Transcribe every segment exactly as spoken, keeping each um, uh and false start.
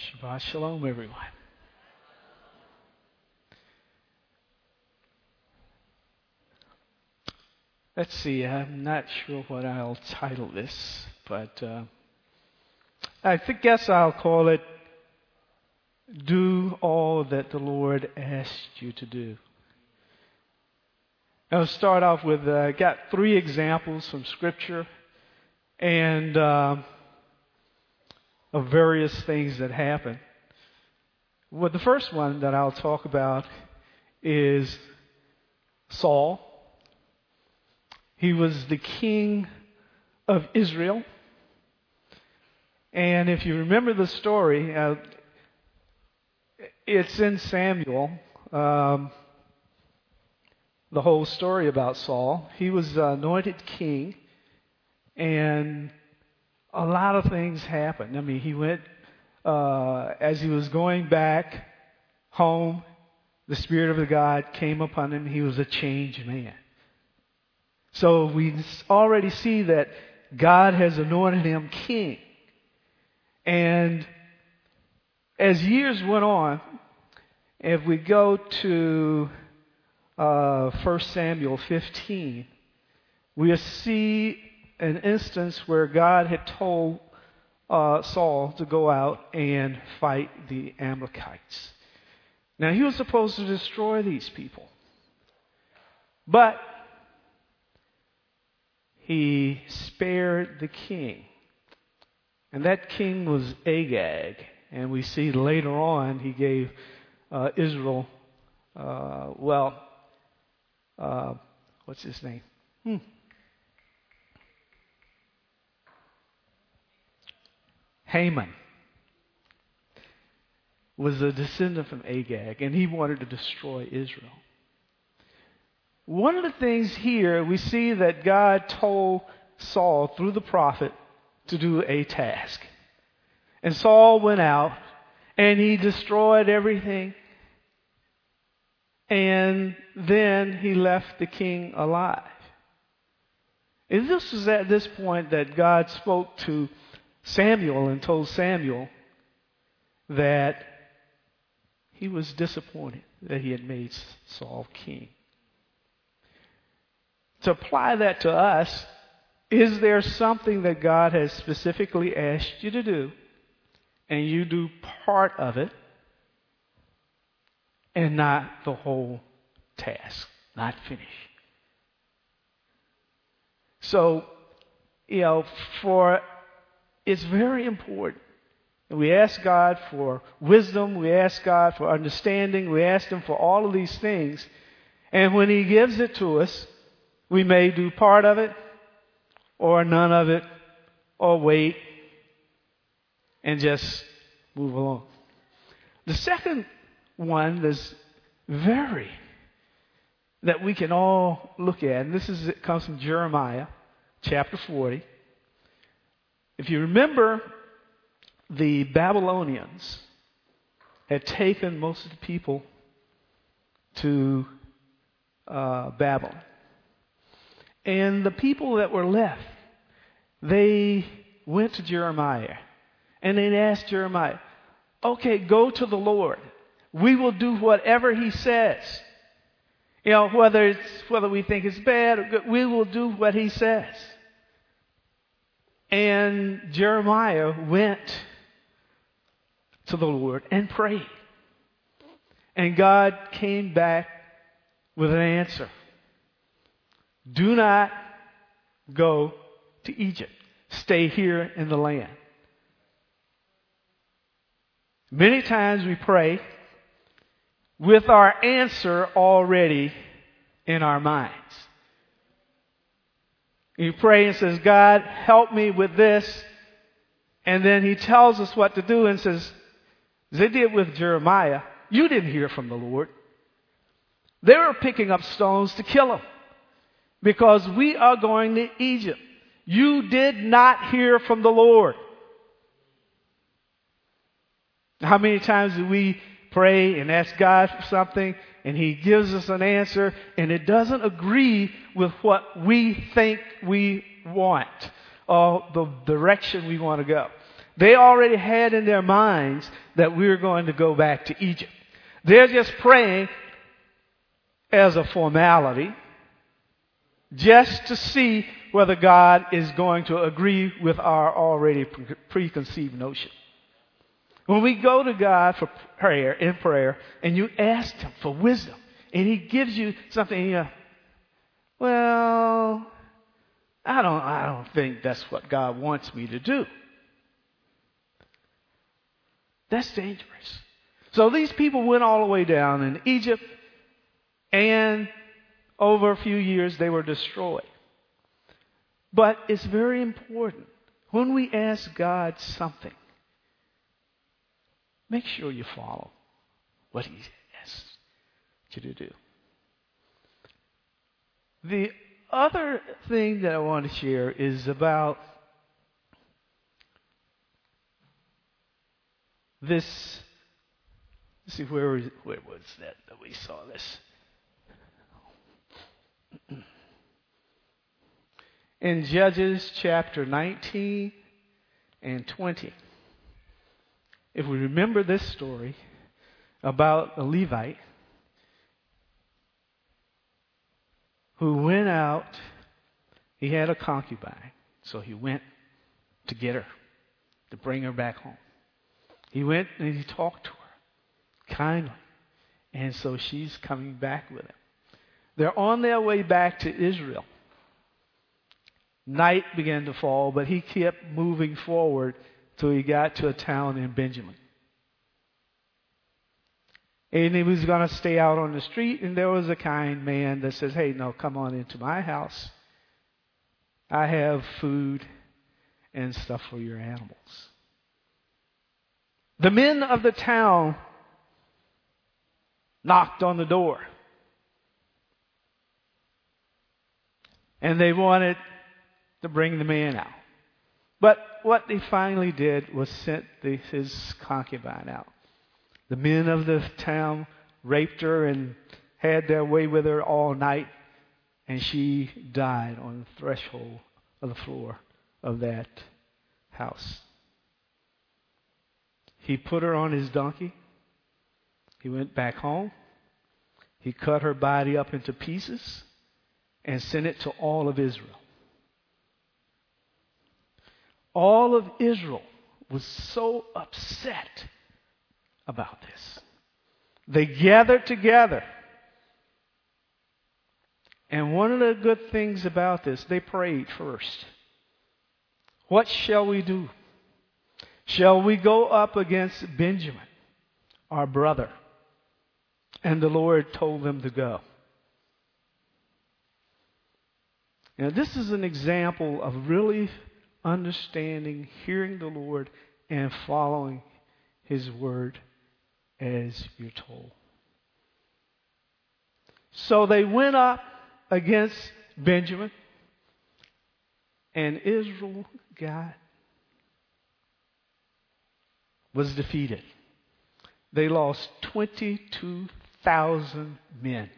Shabbat Shalom, everyone. Let's see, I'm not sure what I'll title this, but uh, I think, guess I'll call it Do All That the Lord Asked You to Do. I'll start off with, I uh, got three examples from Scripture and uh, of various things that happen. Well, the first one that I'll talk about is Saul. He was the king of Israel. And if you remember the story, uh, it's in Samuel, um, the whole story about Saul. He was anointed king, and a lot of things happened. I mean, he went, uh, as he was going back home, the Spirit of God came upon him. He was a changed man. So we already see that God has anointed him king. And as years went on, if we go to uh, First Samuel fifteen, we'll see an instance where God had told uh, Saul to go out and fight the Amalekites. Now, he was supposed to destroy these people. But he spared the king. And that king was Agag. And we see later on he gave uh, Israel, uh, well, uh, what's his name? Hmm. Haman was a descendant from Agag, and he wanted to destroy Israel. One of the things here, we see that God told Saul through the prophet to do a task. And Saul went out and he destroyed everything. And then he left the king alive. And this was at this point that God spoke to Samuel and told Samuel that he was disappointed that he had made Saul king. To apply that to us, is there something that God has specifically asked you to do, and you do part of it, and not the whole task, not finish? So, you know, for it's very important. We ask God for wisdom, we ask God for understanding, we ask Him for all of these things, and when He gives it to us, we may do part of it, or none of it, or wait, and just move along. The second one that's very, that we can all look at, and this is it comes from Jeremiah, chapter forty. If you remember, the Babylonians had taken most of the people to uh, Babylon. And the people that were left, they went to Jeremiah and they asked Jeremiah, okay, go to the Lord. We will do whatever He says. You know, whether it's whether we think it's bad or good, we will do what He says. And Jeremiah went to the Lord and prayed. And God came back with an answer. Do not go to Egypt. Stay here in the land. Many times we pray with our answer already in our minds. You pray and says, God, help me with this. And then He tells us what to do and says, as they did with Jeremiah, you didn't hear from the Lord. They were picking up stones to kill him because we are going to Egypt. You did not hear from the Lord. How many times do we pray and ask God for something and He gives us an answer and it doesn't agree with what we think we want or the direction we want to go? They already had in their minds that we were going to go back to Egypt. They're just praying as a formality, just to see whether God is going to agree with our already pre- preconceived notion. When we go to God for prayer, in prayer, and you ask Him for wisdom, and He gives you something, and you're, well, I don't, I don't think that's what God wants me to do. That's dangerous. So these people went all the way down in Egypt, and over a few years they were destroyed. But it's very important, when we ask God something, make sure you follow what He asks you to do. The other thing that I want to share is about this. Let's see, where was, where was that that we saw this? In Judges chapter nineteen and twenty. If we remember this story about a Levite who went out, he had a concubine, so he went to get her, to bring her back home. He went and he talked to her kindly, and so she's coming back with him. They're on their way back to Israel. Night began to fall, but he kept moving forward till he got to a town in Benjamin. And he was going to stay out on the street, and there was a kind man that says, hey, no, come on into my house. I have food and stuff for your animals. The men of the town knocked on the door. And they wanted to bring the man out. But what they finally did was sent the, his concubine out. The men of the town raped her and had their way with her all night, and she died on the threshold of the floor of that house. He put her on his donkey. He went back home. He cut her body up into pieces and sent it to all of Israel. All of Israel was so upset about this. They gathered together. And one of the good things about this, they prayed first. What shall we do? Shall we go up against Benjamin, our brother? And the Lord told them to go. Now, this is an example of really understanding, hearing the Lord, and following His word as you're told. So they went up against Benjamin, and Israel got was defeated. They lost twenty-two thousand men.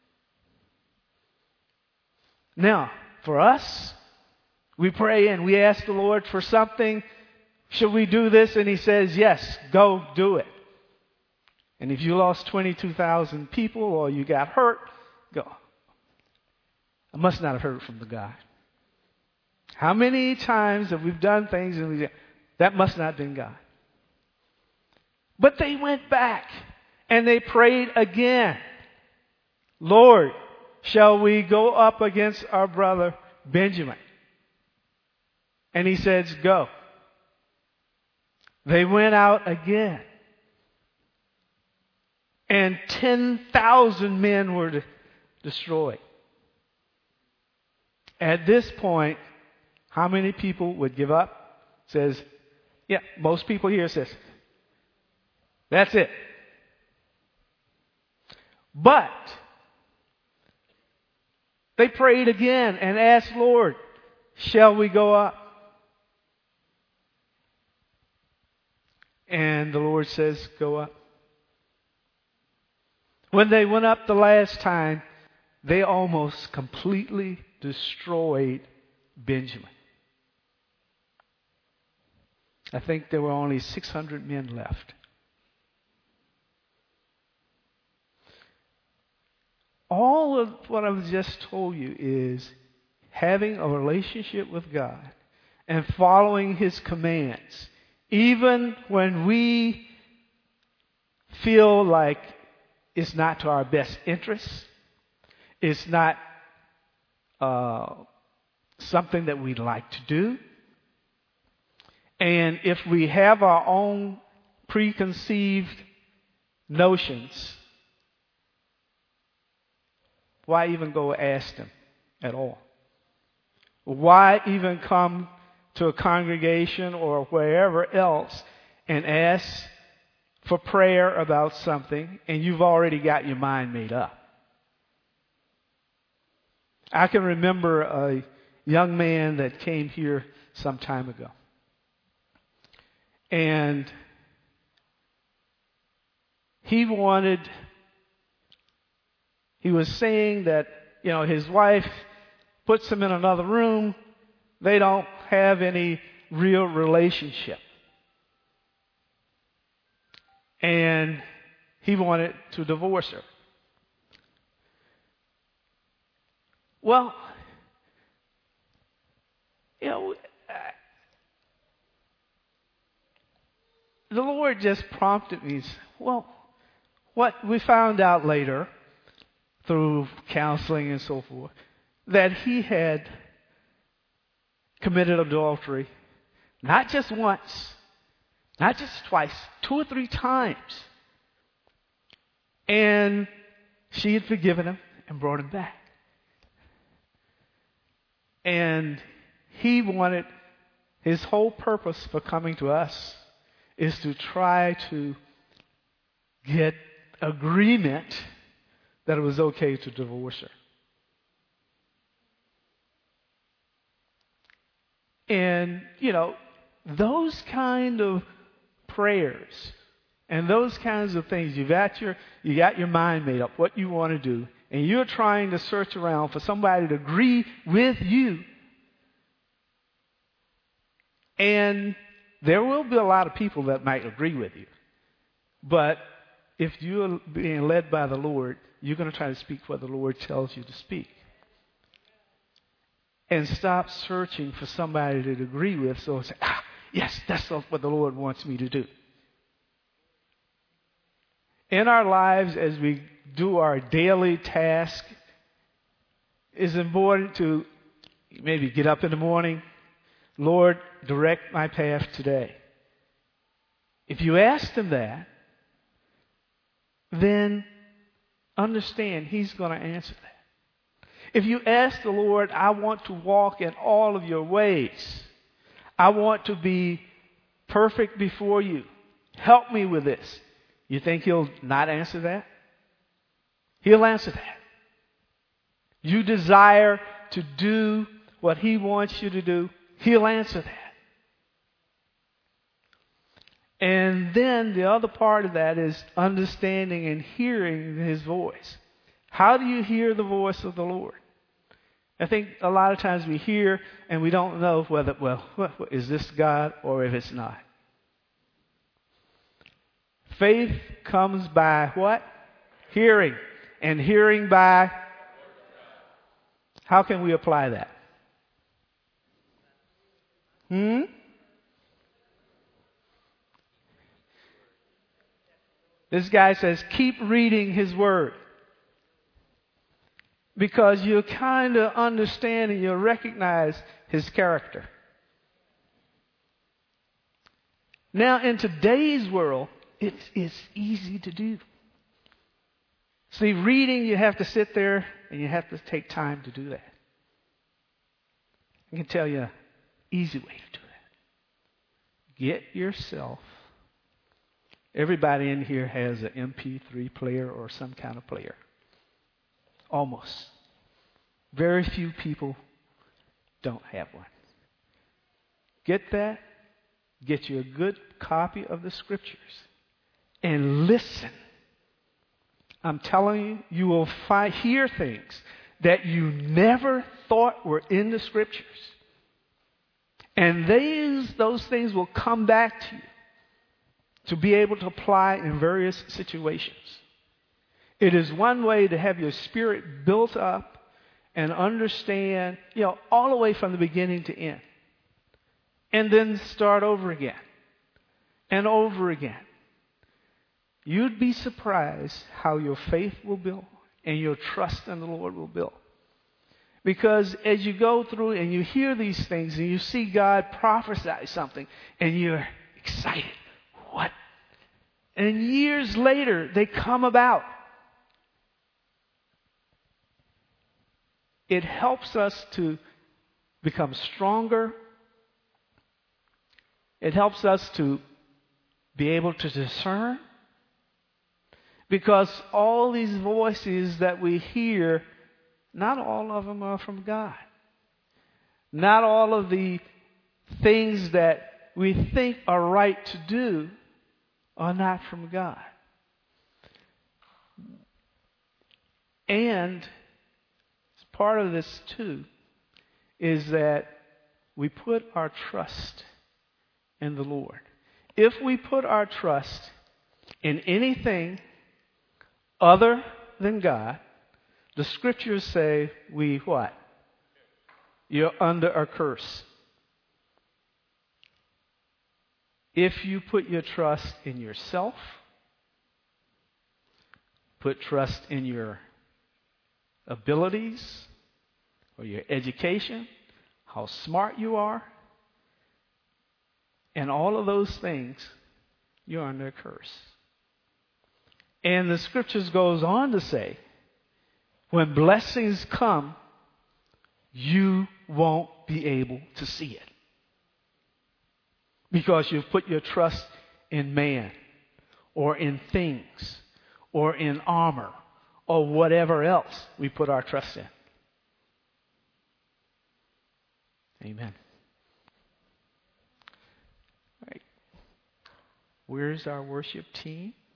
Now, for us, we pray and we ask the Lord for something. Should we do this? And He says, yes, go do it. And if you lost twenty-two thousand people or you got hurt, go. I must not have heard from the God. How many times have we done things and we say, that must not have been God? But they went back and they prayed again. Lord, shall we go up against our brother Benjamin? And He says, go. They went out again. And ten thousand men were de- destroyed. At this point, how many people would give up? Says, yeah, most people here says, that's it. But they prayed again and asked, Lord, shall we go up? And the Lord says, go up. When they went up the last time, they almost completely destroyed Benjamin. I think there were only six hundred men left. All of what I've just told you is having a relationship with God and following His commands, even when we feel like it's not to our best interests, it's not uh, something that we'd like to do. And if we have our own preconceived notions, why even go ask Him at all? Why even come to a congregation or wherever else and ask for prayer about something and you've already got your mind made up? I can remember a young man that came here some time ago. And he wanted, he was saying that, you know, his wife puts him in another room. They don't have any real relationship. And he wanted to divorce her. Well, you know, the Lord just prompted me. Well, what we found out later through counseling and so forth, that he had committed adultery, not just once, not just twice, two or three times. And she had forgiven him and brought him back. And he wanted, his whole purpose for coming to us is to try to get agreement that it was okay to divorce her. And, you know, those kind of prayers and those kinds of things, you got your, you got your mind made up, what you want to do, and you're trying to search around for somebody to agree with you. And there will be a lot of people that might agree with you. But if you're being led by the Lord, you're going to try to speak what the Lord tells you to speak. And stop searching for somebody to agree with. So say, ah, yes, that's what the Lord wants me to do. In our lives, as we do our daily task, it's important to maybe get up in the morning. Lord, direct my path today. If you ask Him that, then understand He's going to answer that. If you ask the Lord, I want to walk in all of your ways. I want to be perfect before you. Help me with this. You think He'll not answer that? He'll answer that. You desire to do what He wants you to do, He'll answer that. And then the other part of that is understanding and hearing His voice. How do you hear the voice of the Lord? I think a lot of times we hear and we don't know whether, well, what, is this God or if it's not. Faith comes by what? Hearing. And hearing by? How can we apply that? Hmm? This guy says, keep reading His Word. Because you kind of understand and you recognize His character. Now, in today's world, it is easy to do. See, reading, you have to sit there and you have to take time to do that. I can tell you an easy way to do that. Get yourself, everybody in here has an M P three player or some kind of player. Almost. Very few people don't have one. Get that. Get you a good copy of the Scriptures. And listen. I'm telling you, you will find, hear things that you never thought were in the Scriptures. And these, those things will come back to you to be able to apply in various situations. It is one way to have your spirit built up and understand, you know, all the way from the beginning to end. And then start over again and over again. You'd be surprised how your faith will build and your trust in the Lord will build. Because as you go through and you hear these things and you see God prophesy something and you're excited. What? And years later, they come about. It helps us to become stronger. It helps us to be able to discern. Because all these voices that we hear, not all of them are from God. Not all of the things that we think are right to do are not from God. And part of this too is that we put our trust in the Lord. If we put our trust in anything other than God, the scriptures say we what? You're under a curse. If you put your trust in yourself, put trust in your abilities or your education, how smart you are, and all of those things, you're under a curse. And the scriptures goes on to say, when blessings come, you won't be able to see it. Because you've put your trust in man, or in things, or in armor, or whatever else we put our trust in. Amen. All right. Where's our worship team?